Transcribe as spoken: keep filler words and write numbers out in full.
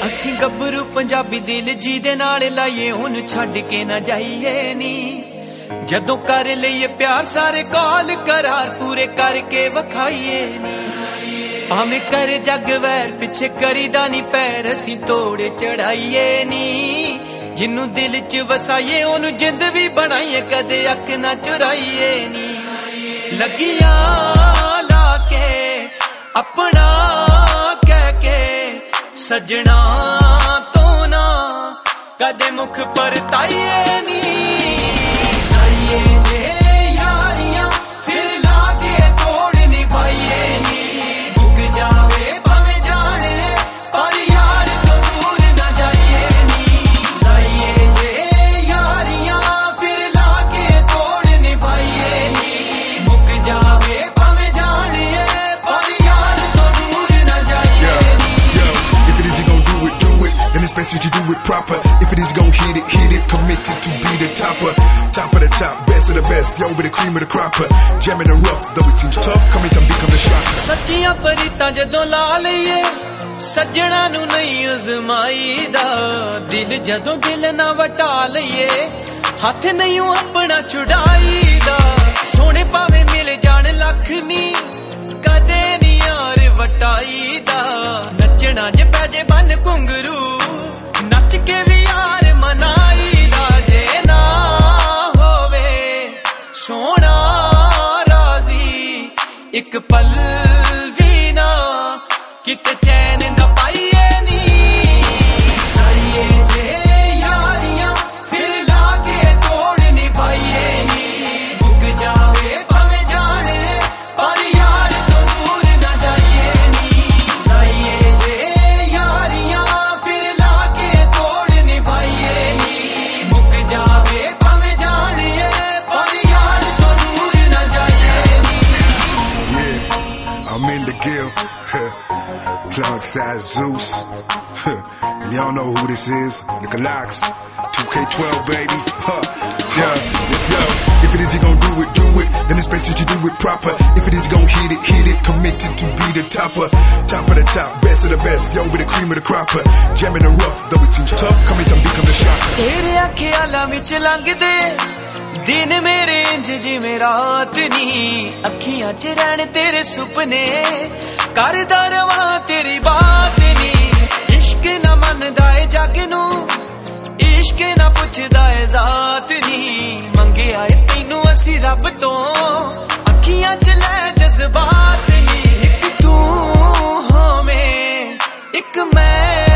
ਅਸੀਂ ਗੱਭਰੂ ਪੰਜਾਬੀ ਦਿਲ ਜੀ ਦੇ ਨਾਲ ਲਾਈਏ ਉਹਨੂੰ ਛੱਡ ਕੇ ਨਾ ਜਾਈਏ ਨੀ ਜਦੋਂ ਕਰ ਲਈਏ ਪਿਆਰ ਸਾਰੇ ਕਾਲ करार पूरे करके वखाइए नी भावें करे जग वैर पिछे करीदा नी पैर असीं तोड़े चढ़ाइए नी जिन्नू दिल च वसाइए ओनू जिंद भी बनाइए कदे अख ना चुराइए नी लगिया लाके अपना कह के सजना तो ना कदे मुख पर ताइए नी ताइए जे यारियां फिर लाके तोड़ निभाइए नी बुग जावे भावे जाने पर यार तो दूर ना जाइए नी ताइए जे यारियां फिर लाके तोड़ निभाइए नी बुग जावे भावे जाने पर यार तो दूर ना जाइए नी If it is you gon' do it, do it. Then it's best that you do it proper. If it is gon' hit it, hit it. Committed to be the topper. Top of the top, best of the best. Yo, be the cream of the cropper. Jamming the rough, though it seems tough. Coming to become the shocker. सच्चियां फरीतां जदों ला लईए सज्जणा नू नहीं अजमाईदा दिल जदों दिल ना वटा लईए हथ नहीं अपना छुड़ाईदा सोने पावे मिल जान लख नी कदे नी यार वटाईदा नचना ज पैजे बन घुंगरू नच के भी यार मनाईदा जे ना होवे सोना राजी एक पल भी ना किक चैन दा पाइए नी ताइए जे यारियां फिर लाके तोड़ निभाइए नी बुग जावे भावे जाने पर यार तो दूर ना जाइए नी ताइए जे यारियां फिर लाके तोड़ निभाइए नी बुग जावे भावे जाने पर यार तो दूर ना जाइए नी Yeah, I'm in the guild. Cloud size Zeus. And y'all know who this is. Nicolax. two K twelve, baby. Huh. Yeah, let's go. If it is you gon' do it, do it. Then it's best that you do it proper. If it is gon' hit it, hit it. Committed to be the topper. Top of the top, best of the best. Yo, be the cream of the cropper. Jamming the rough, though it seems tough. Coming to become the shocker. तेरे ख्यालां विच लंघदे दिन मेरे इंज जिवें रात नी अखियां च रहण तेरे सुपने करदा रवां तेरी बात नी इश्क ना मनदा ए जग नू इश्क ना पुछदा ए जात नी मंगिया ए तैनू असी रब तो अखियां च लै जज्बात नी एक तू होवें एक मैं